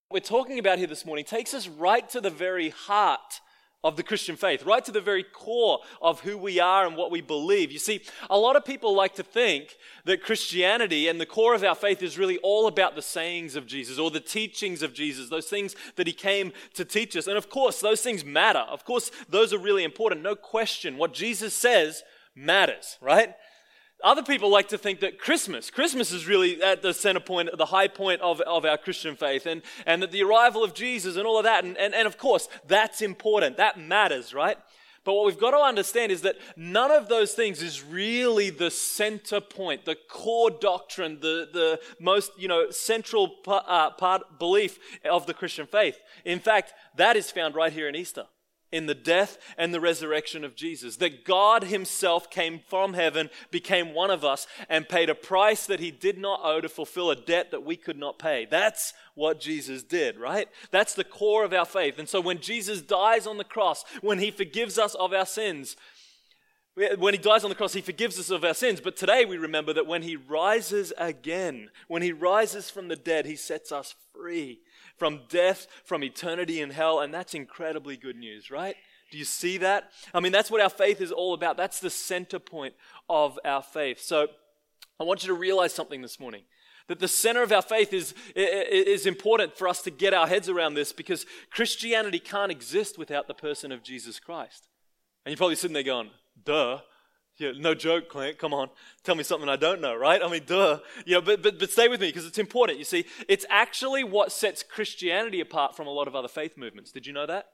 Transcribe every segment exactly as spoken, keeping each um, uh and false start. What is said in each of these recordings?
We're talking about here this morning takes us right to the very heart of the Christian faith, right to the very core of who we are and what we believe. You see, a lot of people like to think that Christianity and the core of our faith is really all about the sayings of Jesus or the teachings of Jesus, those things that he came to teach us. And of course, those things matter. Of course, those are really important. No question. What Jesus says matters, right? Other people like to think that Christmas, Christmas is really at the center point, the high point of, of our Christian faith, and, and that the arrival of Jesus and all of that, and, and, and of course, that's important, that matters, right? But what we've got to understand is that none of those things is really the center point, the core doctrine, the, the most, you know, central part, uh, part, belief of the Christian faith. In fact, that is found right here in Easter, in the death and the resurrection of Jesus. That God himself came from heaven, became one of us, and paid a price that he did not owe to fulfill a debt that we could not pay. That's what Jesus did, right? That's the core of our faith. And so when Jesus dies on the cross, when he forgives us of our sins, when he dies on the cross, he forgives us of our sins. But today we remember that when he rises again, when he rises from the dead, he sets us free from death, from eternity in hell, and that's incredibly good news, right? Do you see that? I mean, that's what our faith is all about. That's the center point of our faith. So I want you to realize something this morning, that the center of our faith is, is important for us to get our heads around this, because Christianity can't exist without the person of Jesus Christ. And you're probably sitting there going, duh. Yeah, no joke, Clint. Come on. Tell me something I don't know, right? I mean, duh. You know, but, but, but stay with me because it's important. You see, it's actually what sets Christianity apart from a lot of other faith movements. Did you know that?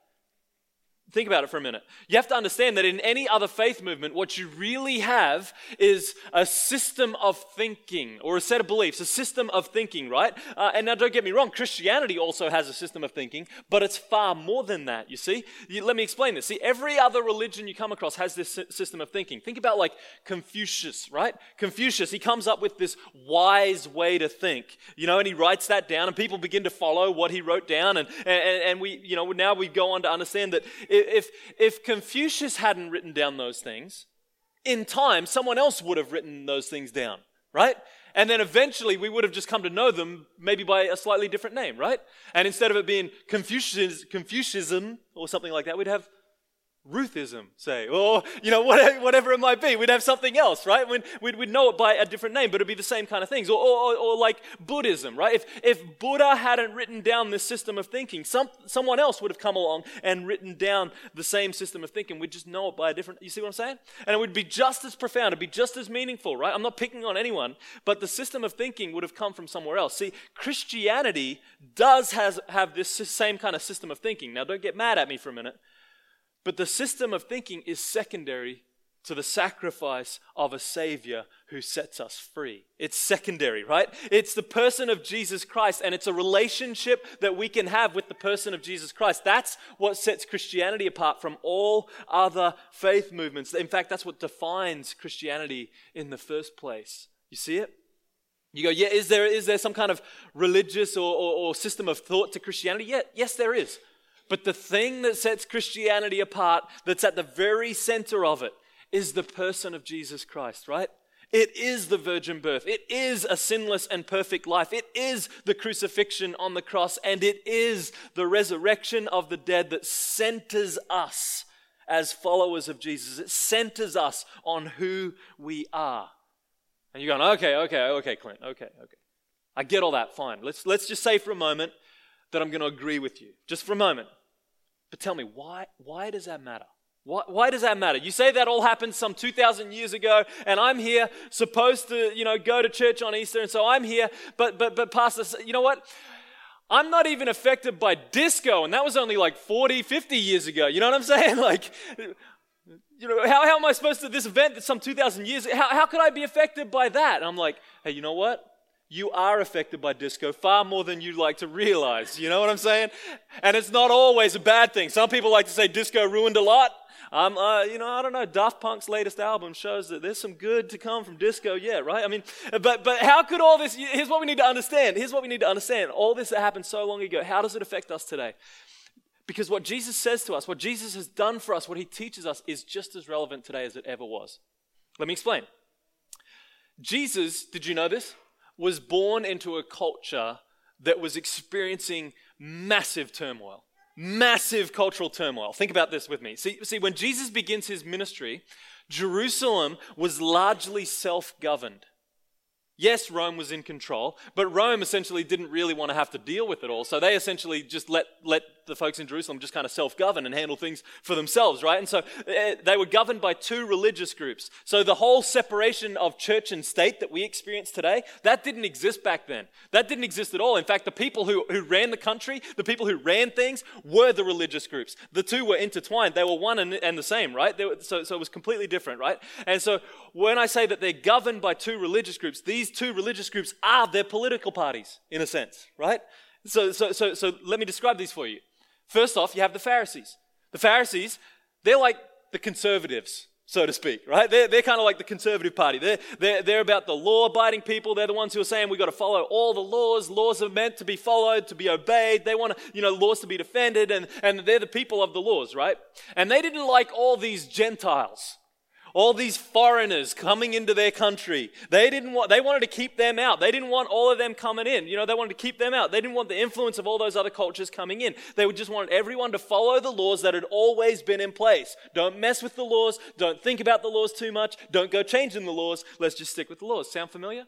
Think about it for a minute. You have to understand that in any other faith movement, what you really have is a system of thinking or a set of beliefs, a system of thinking, right? Uh, and now don't get me wrong, Christianity also has a system of thinking, but it's far more than that, you see? You, let me explain this. See, every other religion you come across has this system of thinking. Think about like Confucius, right? Confucius, he comes up with this wise way to think, you know, and he writes that down and people begin to follow what he wrote down. And, and, and we, you know, now we go on to understand that If, if Confucius hadn't written down those things, in time, someone else would have written those things down, right? And then eventually we would have just come to know them maybe by a slightly different name, right? And instead of it being Confucius, Confucianism or something like that, we'd have Ruthism, say, or, you know, whatever, whatever it might be. We'd have something else, right? We'd, we'd, we'd know it by a different name, but it'd be the same kind of things. Or, or, or like Buddhism, right? If, if Buddha hadn't written down this system of thinking, some, someone else would have come along and written down the same system of thinking. We'd just know it by a different, you see what I'm saying? And it would be just as profound, it'd be just as meaningful, right? I'm not picking on anyone, but the system of thinking would have come from somewhere else. See, Christianity does has, have this same kind of system of thinking. Now, don't get mad at me for a minute. But the system of thinking is secondary to the sacrifice of a Savior who sets us free. It's secondary, right? It's the person of Jesus Christ, and it's a relationship that we can have with the person of Jesus Christ. That's what sets Christianity apart from all other faith movements. In fact, that's what defines Christianity in the first place. You see it? You go, yeah, is there is there some kind of religious or, or, or system of thought to Christianity? Yeah, yes, there is. But the thing that sets Christianity apart, that's at the very center of it, is the person of Jesus Christ, right? It is the virgin birth. It is a sinless and perfect life. It is the crucifixion on the cross. And it is the resurrection of the dead that centers us as followers of Jesus. It centers us on who we are. And you're going, okay, okay, okay, Clint, okay, okay. I get all that, fine. Let's, let's just say for a moment that I'm going to agree with you. Just for a moment. But tell me, why why does that matter? Why, why does that matter? You say that all happened some two thousand years ago, and I'm here supposed to, you know, go to church on Easter, and so I'm here, but but but Pastor, you know what? I'm not even affected by disco, and that was only like forty, fifty years ago. You know what I'm saying? Like, you know, how, how am I supposed to, this event that's some two thousand years, how, how could I be affected by that? And I'm like, hey, you know what? You are affected by disco far more than you'd like to realize. You know what I'm saying? And it's not always a bad thing. Some people like to say disco ruined a lot. Um, uh, you know, I don't know. Daft Punk's latest album shows that there's some good to come from disco. Yeah, right? I mean, but but how could all this, here's what we need to understand. Here's what we need to understand. All this that happened so long ago, how does it affect us today? Because what Jesus says to us, what Jesus has done for us, what he teaches us is just as relevant today as it ever was. Let me explain. Jesus, did you know this? Was born into a culture that was experiencing massive turmoil, massive cultural turmoil. Think about this with me. See, see, when Jesus begins his ministry, Jerusalem was largely self-governed. Yes, Rome was in control, but Rome essentially didn't really want to have to deal with it all. So they essentially just let, let the folks in Jerusalem just kind of self-govern and handle things for themselves, right? And so uh, they were governed by two religious groups. So the whole separation of church and state that we experience today, that didn't exist back then. That didn't exist at all. In fact, the people who, who ran the country, the people who ran things, were the religious groups. The two were intertwined. They were one and, and the same, right? They were, so, so it was completely different, right? And so when I say that they're governed by two religious groups, these two religious groups are their political parties, in a sense, right? So, so, so, so let me describe these for you. First off, you have the Pharisees. The Pharisees, they're like the conservatives, so to speak, right? They're, they're kind of like the conservative party. They're, they're, they're about the law-abiding people. They're the ones who are saying we've got to follow all the laws. Laws are meant to be followed, to be obeyed. They want, you know, laws to be defended, and, and they're the people of the laws, right? And they didn't like all these Gentiles, all these foreigners coming into their country. They didn't want, they wanted to keep them out. They didn't want all of them coming in. You know, they wanted to keep them out. They didn't want the influence of all those other cultures coming in. They would just want everyone to follow the laws that had always been in place. Don't mess with the laws. Don't think about the laws too much. Don't go changing the laws. Let's just stick with the laws. Sound familiar?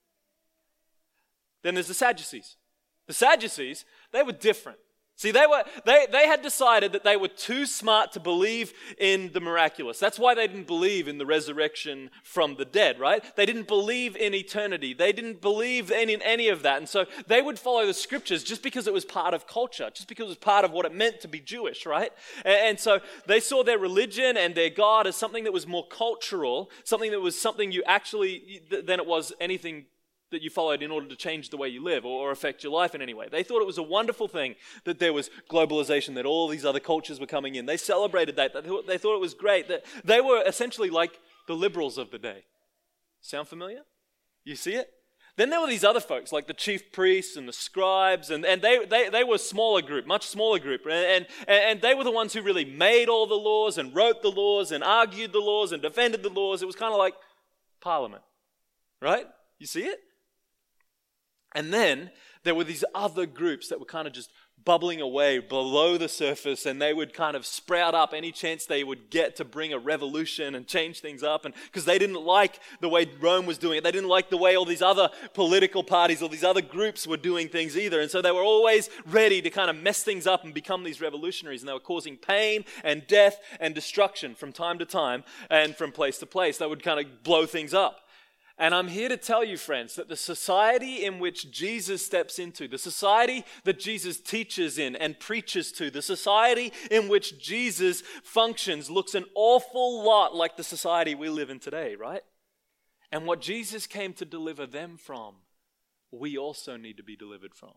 Then there's the Sadducees. The Sadducees, they were different. See, they were they, they had decided that they were too smart to believe in the miraculous. That's why they didn't believe in the resurrection from the dead, right? They didn't believe in eternity. They didn't believe in, in any of that. And so they would follow the scriptures just because it was part of culture, just because it was part of what it meant to be Jewish, right? And, and so they saw their religion and their God as something that was more cultural, something that was something you actually, than it was anything that you followed in order to change the way you live or affect your life in any way. They thought it was a wonderful thing that there was globalization, that all these other cultures were coming in. They celebrated that. They thought it was great. That they were essentially like the liberals of the day. Sound familiar? You see it? Then there were these other folks, like the chief priests and the scribes, and, and they, they, they were a smaller group, much smaller group. And, and, and they were the ones who really made all the laws and wrote the laws and argued the laws and defended the laws. It was kind of like Parliament, right? You see it? And then there were these other groups that were kind of just bubbling away below the surface, and they would kind of sprout up any chance they would get to bring a revolution and change things up. And because they didn't like the way Rome was doing it, they didn't like the way all these other political parties, all these other groups were doing things either. And so they were always ready to kind of mess things up and become these revolutionaries. And they were causing pain and death and destruction from time to time and from place to place. They would kind of blow things up. And I'm here to tell you, friends, that the society in which Jesus steps into, the society that Jesus teaches in and preaches to, the society in which Jesus functions looks an awful lot like the society we live in today, right? And what Jesus came to deliver them from, we also need to be delivered from.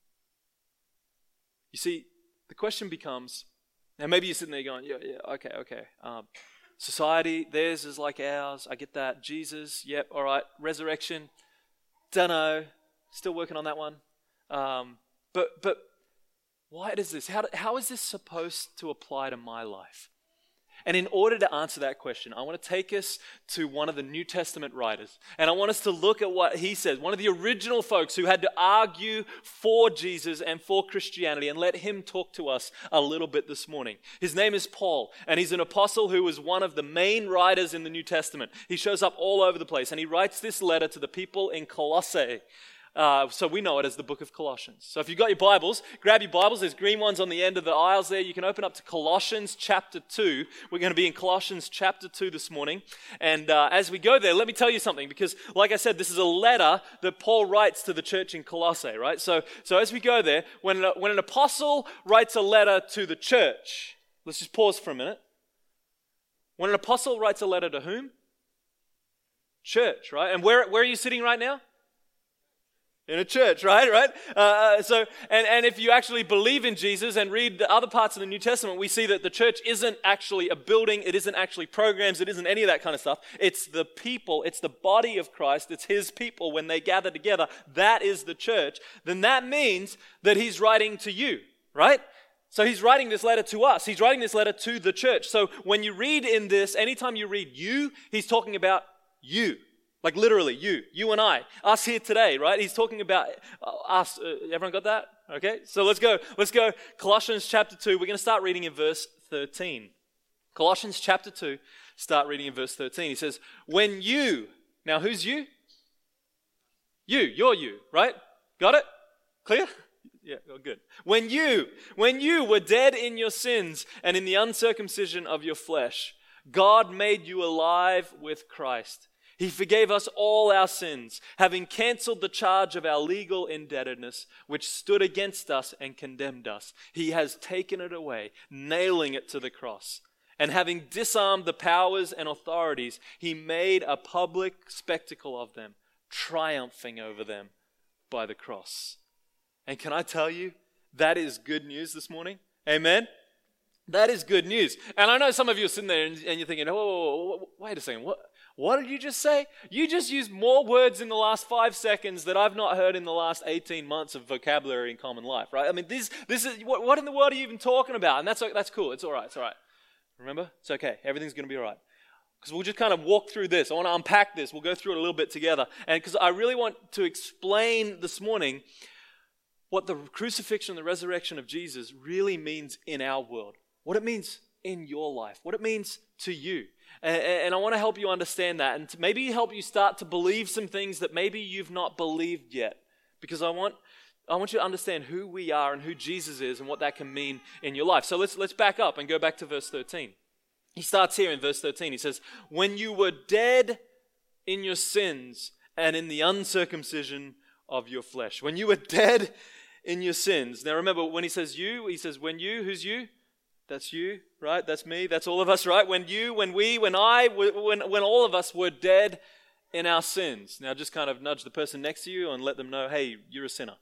You see, the question becomes, now maybe you're sitting there going, yeah, yeah, okay, okay. Um, Society, theirs is like ours. I get that. Jesus, yep, all right. Resurrection, dunno. Still working on that one. Um, but but why does this? How, do, how is this supposed to apply to my life? And in order to answer that question, I want to take us to one of the New Testament writers. And I want us to look at what he says. One of the original folks who had to argue for Jesus and for Christianity, and let him talk to us a little bit this morning. His name is Paul, and he's an apostle who was one of the main writers in the New Testament. He shows up all over the place, and he writes this letter to the people in Colossae. Uh, so we know it as the book of Colossians. So if you've got your Bibles, grab your Bibles. There's green ones on the end of the aisles there. You can open up to Colossians chapter two. We're going to be in Colossians chapter two this morning. And uh, as we go there, let me tell you something. Because like I said, this is a letter that Paul writes to the church in Colossae, right? So, so as we go there, when, when an apostle writes a letter to the church, let's just pause for a minute. When an apostle writes a letter to whom? Church, right? And where, where are you sitting right now? In a church, right? Right? Uh, so, and, and if you actually believe in Jesus and read the other parts of the New Testament, we see that the church isn't actually a building, it isn't actually programs, it isn't any of that kind of stuff. It's the people, it's the body of Christ, it's his people when they gather together. That is the church. Then that means that he's writing to you, right? So he's writing this letter to us. He's writing this letter to the church. So when you read in this, anytime you read you, he's talking about you. Like literally, you, you and I, us here today, right? He's talking about uh, us. Uh, everyone got that? Okay, so let's go. Let's go. Colossians chapter two. We're going to start reading in verse thirteen. Colossians chapter two, start reading in verse thirteen. He says, when you, now who's you? You, you're you, right? Got it? Clear? Yeah, oh, good. When you, when you were dead in your sins and in the uncircumcision of your flesh, God made you alive with Christ. He forgave us all our sins, having canceled the charge of our legal indebtedness, which stood against us and condemned us. He has taken it away, nailing it to the cross. And having disarmed the powers and authorities, he made a public spectacle of them, triumphing over them by the cross. And can I tell you, that is good news this morning? Amen? That is good news. And I know some of you are sitting there and, and you're thinking, oh, wait a second, what, what did you just say? You just used more words in the last five seconds that I've not heard in the last eighteen months of vocabulary in common life, right? I mean, this, this is, what, what in the world are you even talking about? And that's, that's cool. It's all right. It's all right. Remember? It's okay. Everything's going to be all right. Because we'll just kind of walk through this. I want to unpack this. We'll go through it a little bit together. And because I really want to explain this morning what the crucifixion and the resurrection of Jesus really means in our world. What it means in your life. What it means to you. And, and I want to help you understand that. And to maybe help you start to believe some things that maybe you've not believed yet. Because I want... I want you to understand who we are and who Jesus is and what that can mean in your life. So let's let's back up and go back to verse thirteen. He starts here in verse thirteen. He says, when you were dead in your sins and in the uncircumcision of your flesh. When you were dead in your sins. Now remember, when he says you, he says when you, who's you? That's you, right? That's me. That's all of us, right? When you, when we, when I, when, when all of us were dead in our sins. Now just kind of nudge the person next to you and let them know, hey, you're a sinner.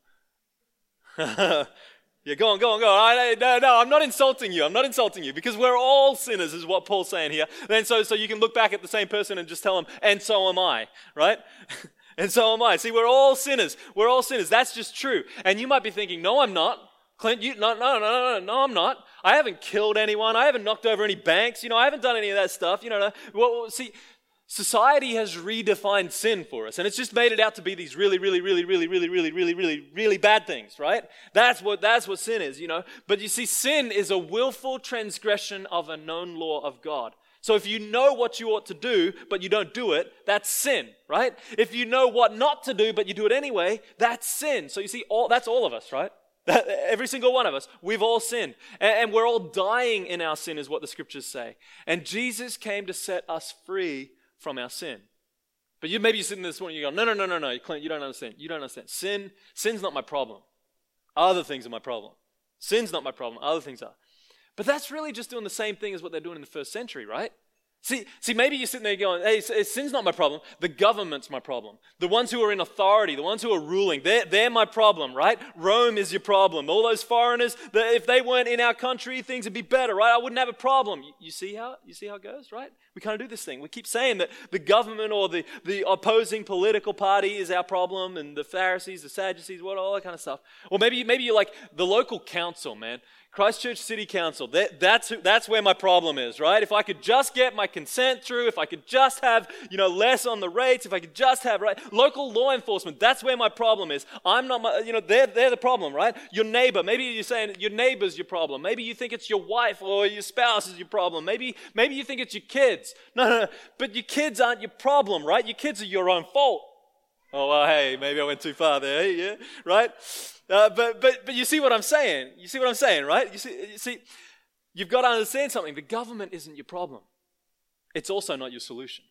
Yeah, go on, go on, go on. I, no, no, I'm not insulting you. I'm not insulting you because we're all sinners is what Paul's saying here. And so, so you can look back at the same person and just tell them, and so am I, right? And so am I. See, we're all sinners. We're all sinners. That's just true. And you might be thinking, no, I'm not. Clint, you, no, no, no, no, no, no, I'm not. I haven't killed anyone. I haven't knocked over any banks. You know, I haven't done any of that stuff. You know, no. Well, see, society has redefined sin for us, and it's just made it out to be these really, really, really, really, really, really, really, really, really bad things, right? That's what that's what sin is, you know. But you see, sin is a willful transgression of a known law of God. So if you know what you ought to do, but you don't do it, that's sin, right? If you know what not to do, but you do it anyway, that's sin. So you see, all that's all of us, right? That, every single one of us, we've all sinned. And, and we're all dying in our sin is what the scriptures say. And Jesus came to set us free from our sin. But you maybe you're sitting there this morning and you go, no, no, no, no, no, Clint, you don't understand. You don't understand. Sin, sin's not my problem. Other things are my problem. Sin's not my problem. Other things are. But that's really just doing the same thing as what they're doing in the first century, right? See, see, maybe you're sitting there going, hey, sin's not my problem. The government's my problem. The ones who are in authority, the ones who are ruling, they're, they're my problem, right? Rome is your problem. All those foreigners, if they weren't in our country, things would be better, right? I wouldn't have a problem. You, you see how you see how it goes, right? We kind of do this thing. We keep saying that the government or the, the opposing political party is our problem, and the Pharisees, the Sadducees, what all that kind of stuff. Or maybe maybe you're like the local council, man. Christchurch City Council, that, that's, who, that's where my problem is, right? If I could just get my consent through, if I could just have, you know, less on the rates, if I could just have, right? Local law enforcement, that's where my problem is. I'm not, my, you know, they're, they're the problem, right? Your neighbor, maybe you're saying your neighbor's your problem. Maybe you think it's your wife or your spouse is your problem. Maybe, maybe you think it's your kids. No, no, no, but your kids aren't your problem, right? Your kids are your own fault. Oh, well, hey, maybe I went too far there, yeah, right? Uh, but but but you see what I'm saying? You see what I'm saying, right? You see, you see, you've got to understand something. The government isn't your problem. It's also not your solution,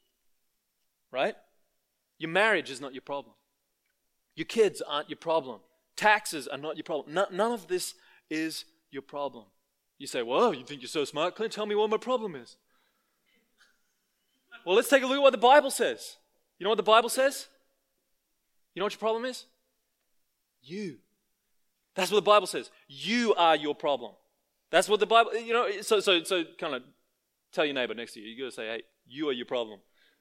right? Your marriage is not your problem. Your kids aren't your problem. Taxes are not your problem. No, none of this is your problem. You say, well, you think you're so smart. Clint, tell me what my problem is. Well, let's take a look at what the Bible says. You know what the Bible says? You know what your problem is? You. That's what the Bible says. You are your problem. That's what the Bible, you know, so so so kind of tell your neighbor next to you. You got to say, hey, you are your problem.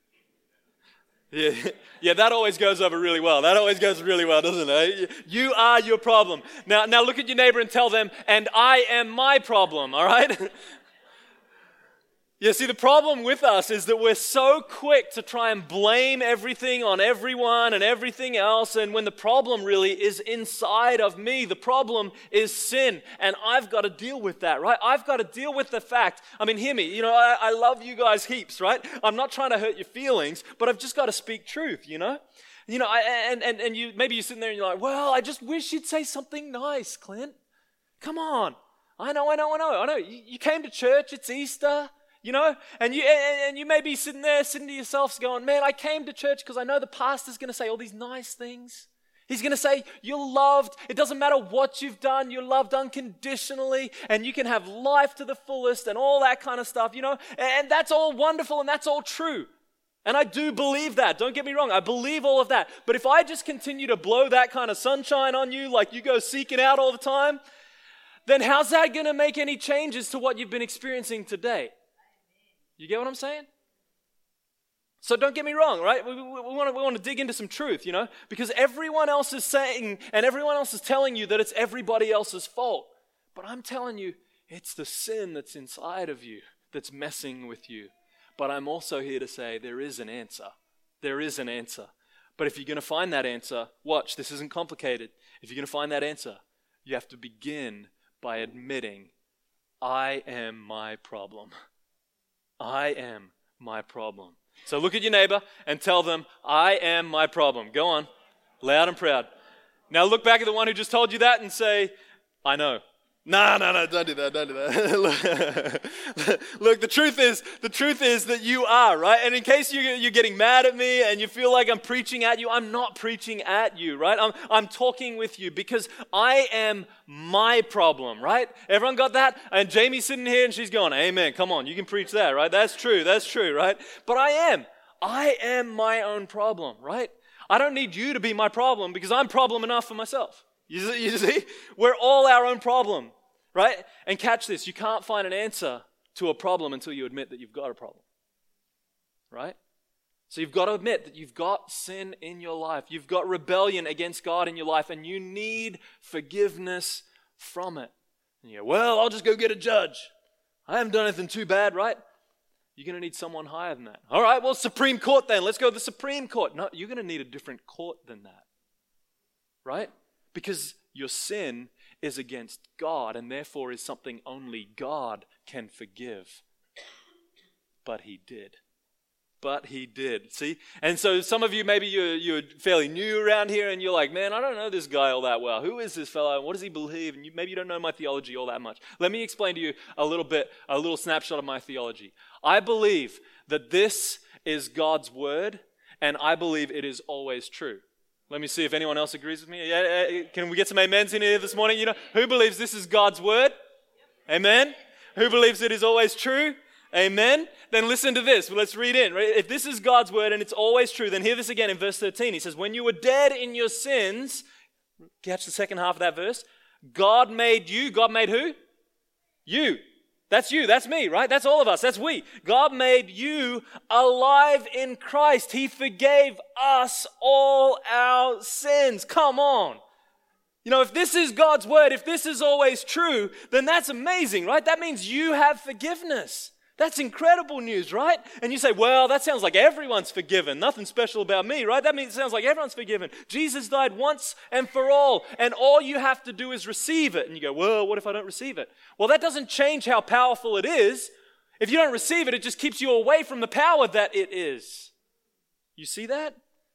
Yeah, yeah, that always goes over really well. That always goes really well, doesn't it? You are your problem. Now, now look at your neighbor and tell them, and I am my problem, all right? Yeah, see, the problem with us is that we're so quick to try and blame everything on everyone and everything else, and when the problem really is inside of me. The problem is sin, and I've got to deal with that, right? I've got to deal with the fact, I mean, hear me, you know, I, I love you guys heaps, right? I'm not trying to hurt your feelings, but I've just got to speak truth, you know? You know, I, and, and, and you maybe you're sitting there and you're like, well, I just wish you'd say something nice, Clint. Come on. I know, I know, I know, I know. You, you came to church, it's Easter. You know, and you and you may be sitting there, sitting to yourselves going, man, I came to church because I know the pastor's going to say all these nice things. He's going to say, you're loved. It doesn't matter what you've done. You're loved unconditionally, and you can have life to the fullest and all that kind of stuff, you know. And that's all wonderful, and that's all true. And I do believe that. Don't get me wrong. I believe all of that. But if I just continue to blow that kind of sunshine on you like you go seeking out all the time, then how's that going to make any changes to what you've been experiencing today? You get what I'm saying? So don't get me wrong, right? We, we, we, want to, we want to dig into some truth, you know, because everyone else is saying and everyone else is telling you that it's everybody else's fault. But I'm telling you, it's the sin that's inside of you that's messing with you. But I'm also here to say there is an answer. There is an answer. But if you're going to find that answer, watch, this isn't complicated. If you're going to find that answer, you have to begin by admitting, I am my problem. I am my problem. So look at your neighbor and tell them, I am my problem. Go on, loud and proud. Now look back at the one who just told you that and say, I know. No, no, no, don't do that, don't do that. Look, the truth is, the truth is that you are, right? And in case you, you're getting mad at me and you feel like I'm preaching at you, I'm not preaching at you, right? I'm, I'm talking with you because I am my problem, right? Everyone got that? And Jamie's sitting here and she's going, amen, come on, you can preach that, right? That's true, that's true, right? But I am. I am my own problem, right? I don't need you to be my problem because I'm problem enough for myself. You see, you see? We're all our own problem, right? And catch this, you can't find an answer to a problem until you admit that you've got a problem, right? So you've got to admit that you've got sin in your life. You've got rebellion against God in your life, and you need forgiveness from it. And you go, well, I'll just go get a judge. I haven't done anything too bad, right? You're going to need someone higher than that. All right, well, Supreme Court then. Let's go to the Supreme Court. No, you're going to need a different court than that, right? Because your sin is against God and therefore is something only God can forgive. But he did. But he did. See? And so some of you, maybe you're, you're fairly new around here and you're like, man, I don't know this guy all that well. Who is this fellow and what does he believe? And you, maybe you don't know my theology all that much. Let me explain to you a little bit, a little snapshot of my theology. I believe that this is God's word and I believe it is always true. Let me see if anyone else agrees with me. Yeah, can we get some amens in here this morning? You know, who believes this is God's word? Amen. Who believes it is always true? Amen. Then listen to this. Well, let's read in. If this is God's word and it's always true, then hear this again in verse thirteen. He says, when you were dead in your sins, catch the second half of that verse, God made you. God made who? You. That's you, that's me, right? That's all of us, that's we. God made you alive in Christ. He forgave us all our sins. Come on. You know, if this is God's word, if this is always true, then that's amazing, right? That means you have forgiveness. That's incredible news, right? And you say, well, that sounds like everyone's forgiven. Nothing special about me, right? That means it sounds like everyone's forgiven. Jesus died once and for all, and all you have to do is receive it. And you go, well, what if I don't receive it? Well, that doesn't change how powerful it is. If you don't receive it, it just keeps you away from the power that it is. You see that?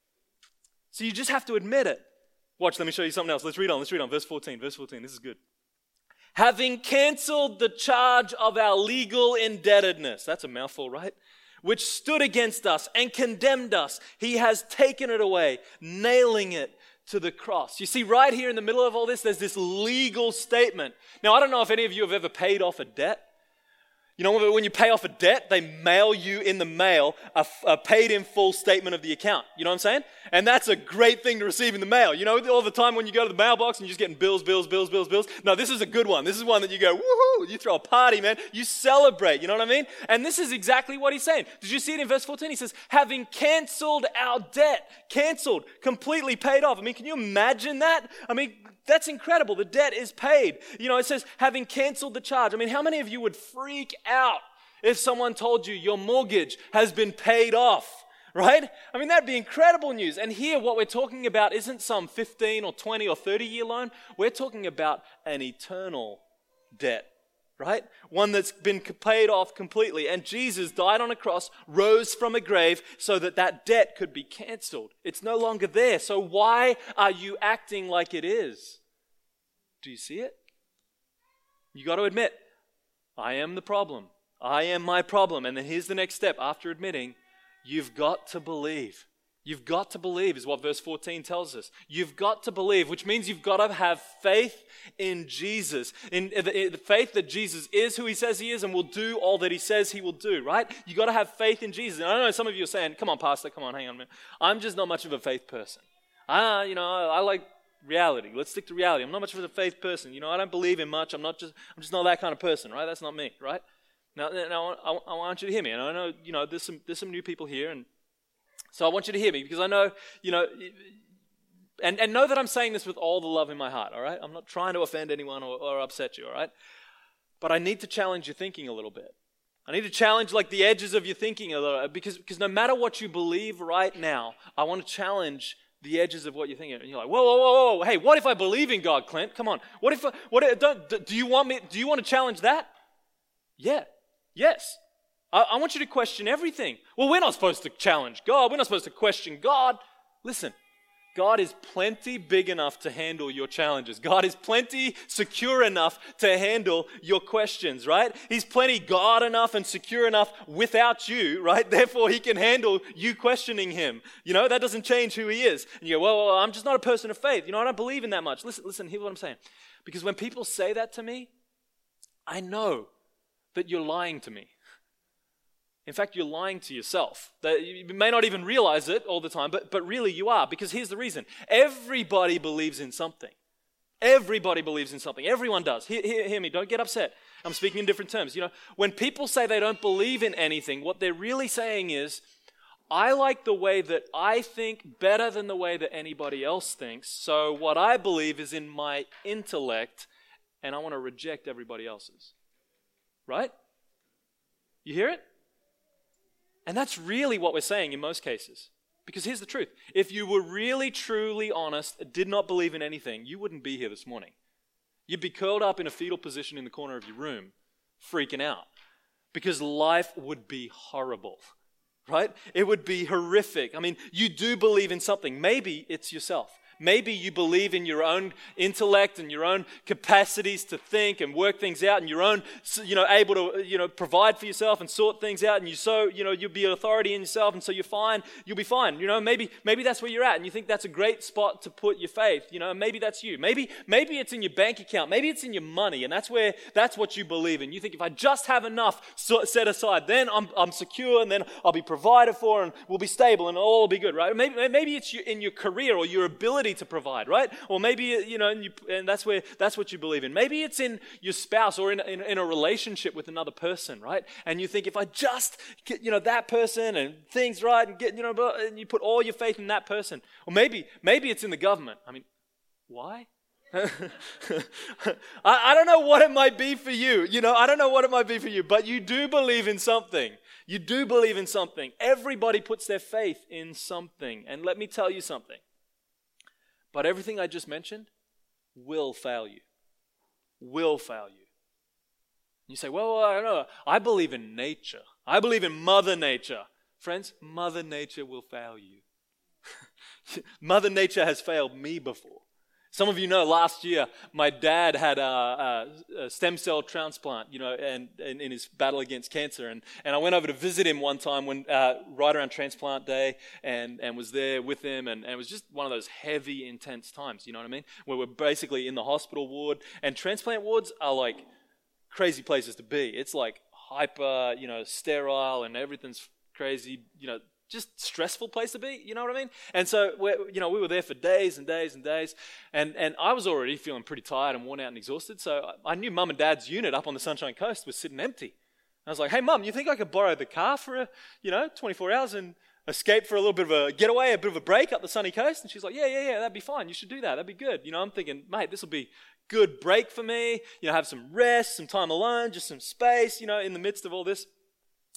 So you just have to admit it. Watch, let me show you something else. Let's read on, let's read on. Verse fourteen, verse fourteen, this is good. Having canceled the charge of our legal indebtedness. That's a mouthful, right? Which stood against us and condemned us. He has taken it away, nailing it to the cross. You see, right here in the middle of all this, there's this legal statement. Now, I don't know if any of you have ever paid off a debt. You know, when you pay off a debt, they mail you in the mail a, a paid in full statement of the account. You know what I'm saying? And that's a great thing to receive in the mail. You know, all the time when you go to the mailbox and you're just getting bills, bills, bills, bills, bills. No, this is a good one. This is one that you go, woohoo, you throw a party, man. You celebrate, you know what I mean? And this is exactly what he's saying. Did you see it in verse fourteen? He says, having canceled our debt, canceled, completely paid off. I mean, can you imagine that? I mean, that's incredible. The debt is paid. You know, it says, having canceled the charge. I mean, how many of you would freak out if someone told you your mortgage has been paid off, right? I mean, that'd be incredible news. And here, what we're talking about isn't some fifteen or twenty or thirty year loan. We're talking about an eternal debt, right? One that's been paid off completely. And Jesus died on a cross, rose from a grave so that that debt could be canceled. It's no longer there. So why are you acting like it is? Do you see it? You got to admit, I am the problem. I am my problem. And then here's the next step after admitting, you've got to believe. You've got to believe is what verse fourteen tells us. You've got to believe, which means you've got to have faith in Jesus. In the, in the faith that Jesus is who he says he is and will do all that he says he will do, right? You've got to have faith in Jesus. And I know some of you are saying, come on, Pastor, come on, hang on a minute. I'm just not much of a faith person. I, you know, I, I like reality. Let's stick to reality. I'm not much of a faith person. You know, I don't believe in much. I'm not just, I'm just not that kind of person, right? That's not me, right? Now, now I, I want you to hear me. And I know, you know, there's some, there's some new people here, and so I want you to hear me because I know, you know, and, and know that I'm saying this with all the love in my heart, all right? I'm not trying to offend anyone or, or upset you, all right? But I need to challenge your thinking a little bit. I need to challenge like the edges of your thinking a little, because, because no matter what you believe right now, I want to challenge the edges of what you're thinking. And you're like, whoa, whoa, whoa, whoa, hey, what if I believe in God, Clint? Come on. What if, I, what if, don't, do you want me, do you want to challenge that? Yeah, yes. I want you to question everything. Well, we're not supposed to challenge God. We're not supposed to question God. Listen, God is plenty big enough to handle your challenges. God is plenty secure enough to handle your questions, right? He's plenty God enough and secure enough without you, right? Therefore, he can handle you questioning him. You know, that doesn't change who he is. And you go, well, well, I'm just not a person of faith. You know, I don't believe in that much. Listen, listen, here's what I'm saying. Because when people say that to me, I know that you're lying to me. In fact, you're lying to yourself. You may not even realize it all the time, but, but really you are. Because here's the reason. Everybody believes in something. Everybody believes in something. Everyone does. Hear, hear, hear me. Don't get upset. I'm speaking in different terms. You know, when people say they don't believe in anything, what they're really saying is, I like the way that I think better than the way that anybody else thinks. So what I believe is in my intellect, and I want to reject everybody else's. Right? You hear it? And that's really what we're saying in most cases. Because here's the truth. If you were really, truly honest, did not believe in anything, you wouldn't be here this morning. You'd be curled up in a fetal position in the corner of your room, freaking out. Because life would be horrible, right? It would be horrific. I mean, you do believe in something. Maybe it's yourself. Maybe you believe in your own intellect and your own capacities to think and work things out, and your own, you know, able to, you know, provide for yourself and sort things out, and you so, you know, you'll be an authority in yourself, and so you're fine, you'll be fine. You know, maybe maybe that's where you're at, and you think that's a great spot to put your faith. You know, maybe that's you. Maybe maybe it's in your bank account. Maybe it's in your money, and that's where that's what you believe in. You think if I just have enough set aside, then I'm I'm secure, and then I'll be provided for, and we'll be stable, and all will be good, right? Maybe maybe it's in your career or your ability to provide, right? Or maybe, you know, and, you, and that's where that's what you believe in. Maybe it's in your spouse or in, in, in a relationship with another person, right? And you think if I just get, you know, that person and things right and get, you know, and you put all your faith in that person. Or maybe, maybe it's in the government. I mean, why? I, I don't know what it might be for you. You know, I don't know what it might be for you, but you do believe in something. You do believe in something. Everybody puts their faith in something. And let me tell you something. But everything I just mentioned will fail you. Will fail you. You say, well, I don't know. I believe in nature. I believe in Mother Nature. Friends, Mother Nature will fail you. Mother Nature has failed me before. Some of you know last year my dad had a, a, a stem cell transplant, you know, and, and in his battle against cancer. And, and I went over to visit him one time when uh, right around transplant day and, and was there with him. And, and it was just one of those heavy, intense times, you know what I mean? Where we're basically in the hospital ward. And transplant wards are like crazy places to be. It's like hyper, you know, sterile and everything's crazy, you know, just stressful place to be, you know what I mean? And so, we're, you know, we were there for days and days and days, and, and I was already feeling pretty tired and worn out and exhausted, so I knew Mum and Dad's unit up on the Sunshine Coast was sitting empty. I was like, hey, Mum, you think I could borrow the car for, a, you know, twenty-four hours and escape for a little bit of a getaway, a bit of a break up the sunny coast? And she's like, yeah, yeah, yeah, that'd be fine. You should do that. That'd be good. You know, I'm thinking, mate, this will be good break for me, you know, have some rest, some time alone, just some space, you know, in the midst of all this.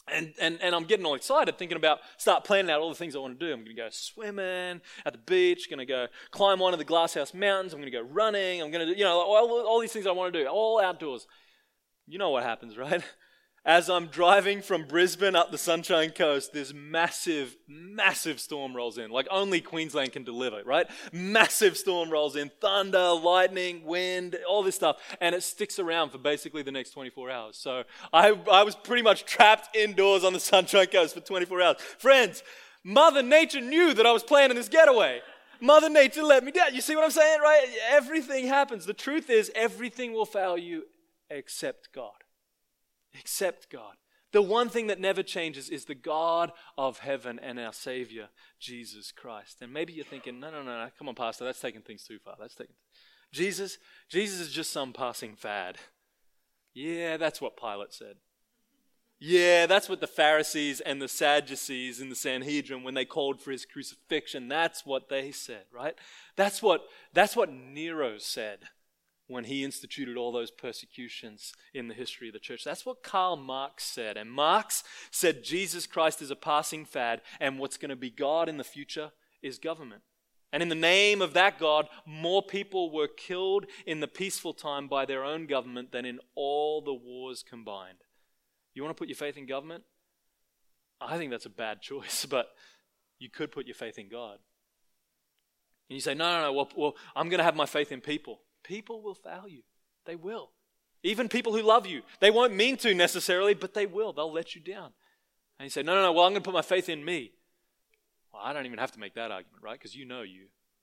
And, and and I'm getting all excited thinking about, start planning out all the things I want to do. I'm going to go swimming at the beach, going to go climb one of the Glasshouse Mountains, I'm going to go running, I'm going to do, you know, all, all these things I want to do, all outdoors. You know what happens, right? As I'm driving from Brisbane up the Sunshine Coast, this massive, massive storm rolls in, like only Queensland can deliver, right? Massive storm rolls in, thunder, lightning, wind, all this stuff, and it sticks around for basically the next twenty-four hours. So I, I was pretty much trapped indoors on the Sunshine Coast for twenty-four hours. Friends, Mother Nature knew that I was planning this getaway. Mother Nature let me down. You see what I'm saying, right? Everything happens. The truth is, everything will fail you except God. Except God. The one thing that never changes is the God of heaven and our Savior, Jesus Christ. And maybe you're thinking, no, no, no, no, come on, Pastor, that's taking things too far. That's taking Jesus, Jesus is just some passing fad. Yeah, that's what Pilate said. Yeah, that's what the Pharisees and the Sadducees in the Sanhedrin, when they called for his crucifixion, that's what they said, right? That's what, that's what Nero said when he instituted all those persecutions in the history of the church. That's what Karl Marx said. And Marx said Jesus Christ is a passing fad, and what's going to be God in the future is government. And in the name of that God, more people were killed in the peaceful time by their own government than in all the wars combined. You want to put your faith in government? I think that's a bad choice, but you could put your faith in God. And you say, no, no, no, well, well I'm going to have my faith in people. People will fail you. They will. Even people who love you. They won't mean to necessarily, but they will. They'll let you down. And you say, no, no, no, well, I'm going to put my faith in me. Well, I don't even have to make that argument, right? Because you know you.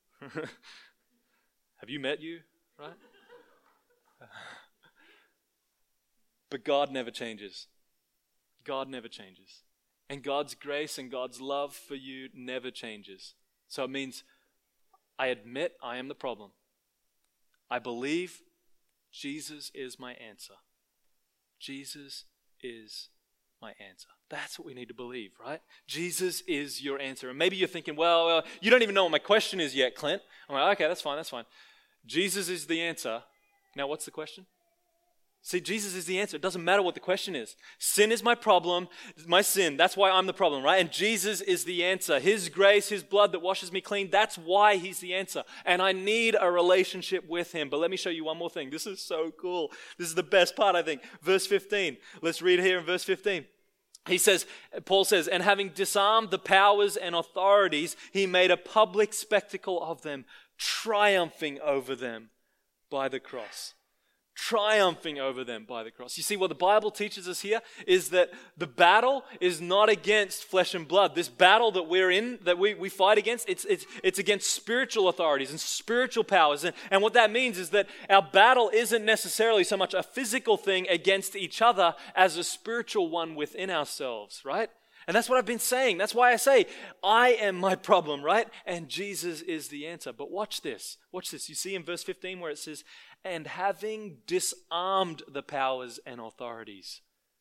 Have you met you, right? But God never changes. God never changes. And God's grace and God's love for you never changes. So it means I admit I am the problem. I believe Jesus is my answer. Jesus is my answer. That's what we need to believe, right? Jesus is your answer. And maybe you're thinking, well, uh, you don't even know what my question is yet, Clint. I'm like, okay, that's fine, that's fine. Jesus is the answer. Now, what's the question? See, Jesus is the answer. It doesn't matter what the question is. Sin is my problem, my sin. That's why I'm the problem, right? And Jesus is the answer. His grace, His blood that washes me clean, that's why He's the answer. And I need a relationship with Him. But let me show you one more thing. This is so cool. This is the best part, I think. Verse fifteen. Let's read here in verse fifteen. He says, Paul says, and having disarmed the powers and authorities, He made a public spectacle of them, triumphing over them by the cross. Triumphing over them by the cross. You see, what the Bible teaches us here is that the battle is not against flesh and blood. This battle that we're in, that we, we fight against, it's, it's, it's against spiritual authorities and spiritual powers. And, and what that means is that our battle isn't necessarily so much a physical thing against each other as a spiritual one within ourselves, right? And that's what I've been saying. That's why I say, I am my problem, right? And Jesus is the answer. But watch this. Watch this. You see in verse fifteen where it says, and having disarmed the powers and authorities.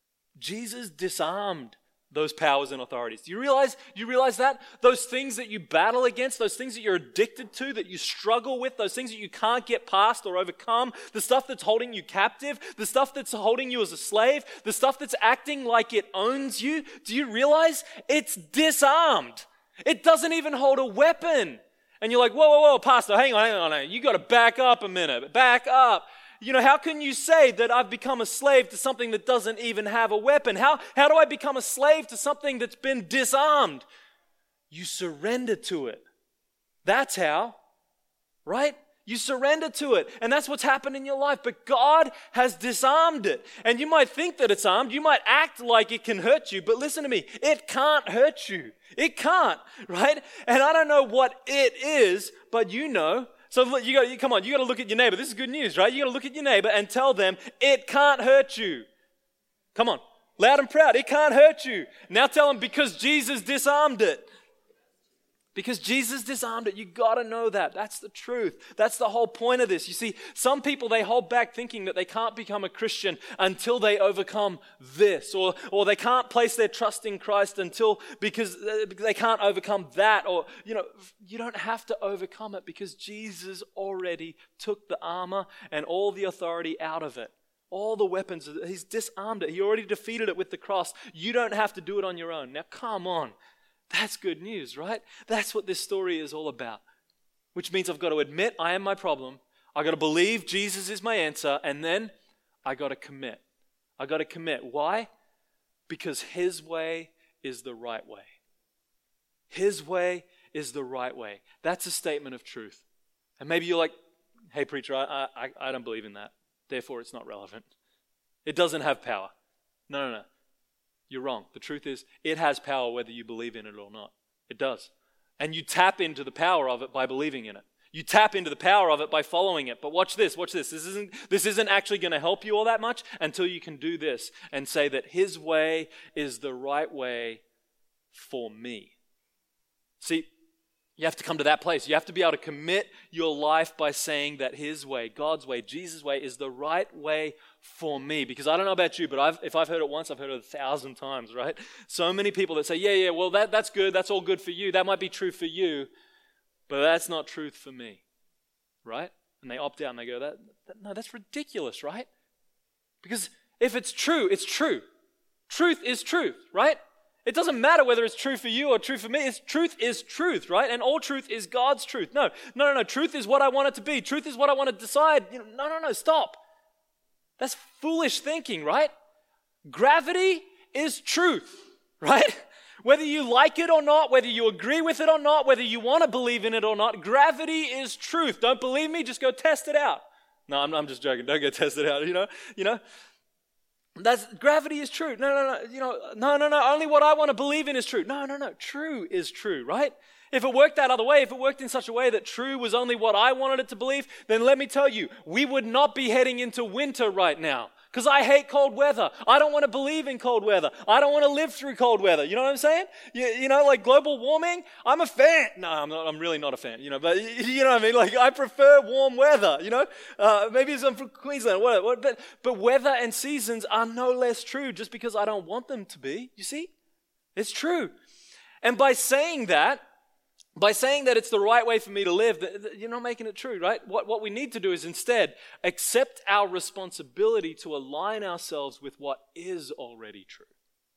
Jesus disarmed those powers and authorities. Do you realize, do you realize that? Those things that you battle against, those things that you're addicted to, that you struggle with, those things that you can't get past or overcome, the stuff that's holding you captive, the stuff that's holding you as a slave, the stuff that's acting like it owns you, do you realize it's disarmed? It doesn't even hold a weapon. And you're like, whoa, whoa, whoa, Pastor, hang on, hang on, hang on. You got to back up a minute. Back up. You know, how can you say that I've become a slave to something that doesn't even have a weapon? How, how do I become a slave to something that's been disarmed? You surrender to it. That's how, right? You surrender to it. And that's what's happened in your life. But God has disarmed it. And you might think that it's armed. You might act like it can hurt you. But listen to me. It can't hurt you. It can't, right? And I don't know what it is, but you know. So you got, come on, you got to look at your neighbor. This is good news, right? You got to look at your neighbor and tell them, it can't hurt you. Come on, loud and proud. It can't hurt you. Now tell them, because Jesus disarmed it. Because Jesus disarmed it. You got to know that. That's the truth. That's the whole point of this. You see, some people, they hold back thinking that they can't become a Christian until they overcome this. Or, or they can't place their trust in Christ until, because they can't overcome that. Or, you know, you don't have to overcome it because Jesus already took the armor and all the authority out of it. all the weapons. He's disarmed it. He already defeated it with the cross. You don't have to do it on your own. Now, come on. That's good news, right? That's what this story is all about. Which means I've got to admit I am my problem. I've got to believe Jesus is my answer. And then I got to commit. I got to commit. Why? Because his way is the right way. His way is the right way. That's a statement of truth. And maybe you're like, hey, preacher, I, I, I don't believe in that. Therefore, it's not relevant. It doesn't have power. No, no, no. You're wrong. The truth is, it has power whether you believe in it or not. It does. And you tap into the power of it by believing in it. You tap into the power of it by following it. But watch this, watch this. This isn't, this isn't actually going to help you all that much until you can do this and say that his way is the right way for me. See, you have to come to that place. You have to be able to commit your life by saying that his way, God's way, Jesus' way is the right way for me. Because I don't know about you, but I've, if I've heard it once, I've heard it a thousand times, right? So many people that say, yeah, yeah, well, that, that's good. That's all good for you. That might be true for you, but that's not truth for me, right? And they opt out and they go, that, that no, that's ridiculous, right? Because if it's true, it's true. Truth is truth, right? It doesn't matter whether it's true for you or true for me. It's, truth is truth, right? And all truth is God's truth. No, no, no, no. Truth is what I want it to be. Truth is what I want to decide. You know, no, no, no, stop. That's foolish thinking, right? Gravity is truth, right? Whether you like it or not, whether you agree with it or not, whether you want to believe in it or not, gravity is truth. Don't believe me? Just go test it out. No, I'm, I'm just joking. Don't go test it out, you know? You know? That's gravity is true. No, no, no. You know, no, no, no. Only what I want to believe in is true. No, no, no. True is true, right? If it worked that other way, if it worked in such a way that true was only what I wanted it to believe, then let me tell you, we would not be heading into winter right now. Because I hate cold weather. I don't want to believe in cold weather. I don't want to live through cold weather. You know what I'm saying? You, you know, like global warming, I'm a fan. No, I'm not. I'm really not a fan, you know, but you know what I mean? Like I prefer warm weather, you know? Uh, maybe it's I'm from Queensland, whatever. But, but weather and seasons are no less true just because I don't want them to be. You see? It's true. And by saying that, By saying that it's the right way for me to live, you're not making it true, right? What, what we need to do is instead accept our responsibility to align ourselves with what is already true.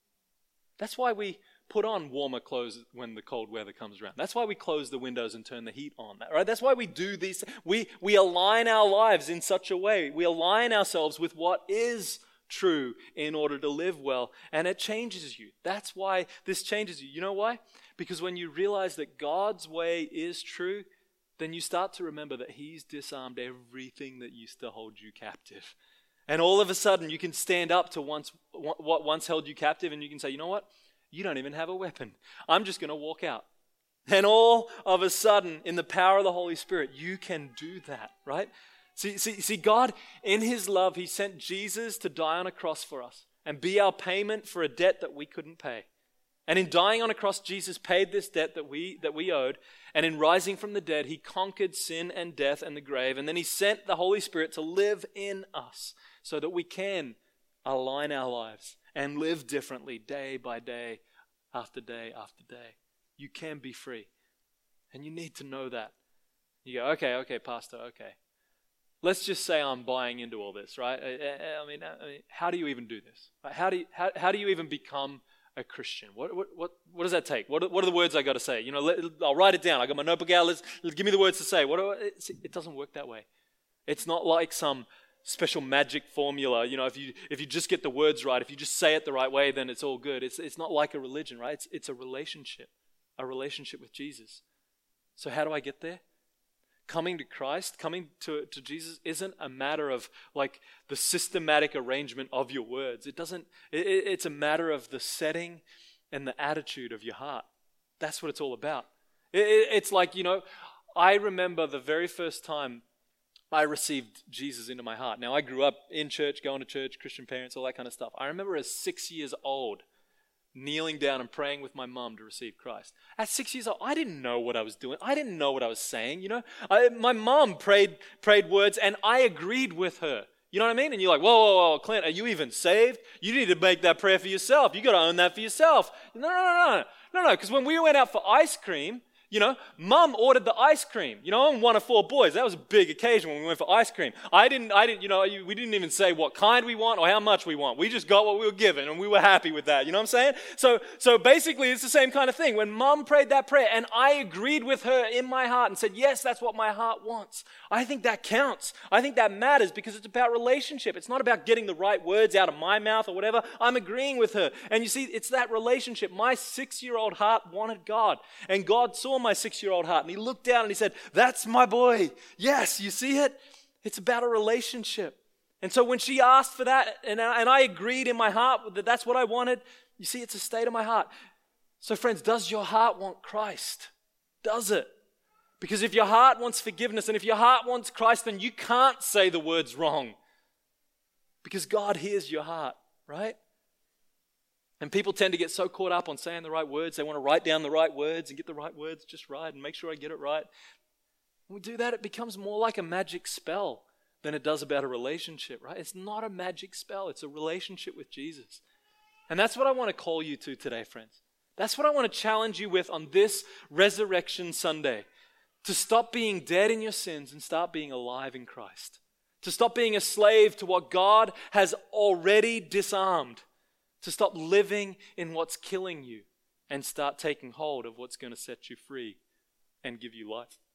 That's why we put on warmer clothes when the cold weather comes around. That's why we close the windows and turn the heat on, right? That's why we do these. We, we align our lives in such a way. We align ourselves with what is true in order to live well, and it changes you. That's why this changes you. You know why? Because when you realize that God's way is true, then you start to remember that he's disarmed everything that used to hold you captive. And all of a sudden you can stand up to once, what once held you captive, and you can say, you know what? You don't even have a weapon. I'm just going to walk out. And all of a sudden, in the power of the Holy Spirit, you can do that, right? See, see, see, God, in his love, he sent Jesus to die on a cross for us and be our payment for a debt that we couldn't pay. And in dying on a cross, Jesus paid this debt that we that we owed. And in rising from the dead, he conquered sin and death and the grave. And then he sent the Holy Spirit to live in us so that we can align our lives and live differently day by day, after day after day. You can be free. And you need to know that. You go, okay, okay, Pastor, okay. Let's just say I'm buying into all this, right? I, I, mean, I mean, how do you even do this? How do you, how, how do you even become a Christian? What what what what does that take? What what are the words I got to say? You know, let, I'll write it down. I got my notebook out. Let's, let's give me the words to say. What do I, it, it doesn't work that way. It's not like some special magic formula. You know, if you if you just get the words right, if you just say it the right way, then it's all good. It's it's not like a religion, right? It's it's a relationship, a relationship with Jesus. So how do I get there? Coming to Christ, coming to, to Jesus isn't a matter of like the systematic arrangement of your words. It doesn't, it, it's a matter of the setting and the attitude of your heart. That's what it's all about. It, it, it's like, you know, I remember the very first time I received Jesus into my heart. Now, I grew up in church, going to church, Christian parents, all that kind of stuff. I remember as six years old, kneeling down and praying with my mom to receive Christ. At six years old, I didn't know what I was doing. I didn't know what I was saying, you know. I, my mom prayed prayed words, and I agreed with her. You know what I mean? And you're like, whoa, whoa, whoa, Clint, are you even saved? You need to make that prayer for yourself. You got to own that for yourself. No, no, no, no, no, no, because when we went out for ice cream, You know, mum ordered the ice cream. You know, I'm one of four boys. That was a big occasion when we went for ice cream. I didn't, I didn't, you know, we didn't even say what kind we want or how much we want. We just got what we were given and we were happy with that. You know what I'm saying? So, so basically it's the same kind of thing. When mum prayed that prayer and I agreed with her in my heart and said, yes, that's what my heart wants. I think that counts. I think that matters because it's about relationship. It's not about getting the right words out of my mouth or whatever. I'm agreeing with her. And you see, it's that relationship. My six-year-old heart wanted God, and God saw my six-year-old heart, and he looked down and he said, that's my boy. Yes, you see it? It's about a relationship. And so when she asked for that, and I, and I agreed in my heart that that's what I wanted, you see, it's a state of my heart. So friends, does your heart want Christ? Does it? Because if your heart wants forgiveness and if your heart wants Christ, then you can't say the words wrong. Because God hears your heart, right? And people tend to get so caught up on saying the right words. They want to write down the right words and get the right words just right and make sure I get it right. When we do that, it becomes more like a magic spell than it does about a relationship, right? It's not a magic spell. It's a relationship with Jesus. And that's what I want to call you to today, friends. That's what I want to challenge you with on this Resurrection Sunday. To stop being dead in your sins and start being alive in Christ. To stop being a slave to what God has already disarmed. To stop living in what's killing you and start taking hold of what's going to set you free and give you life.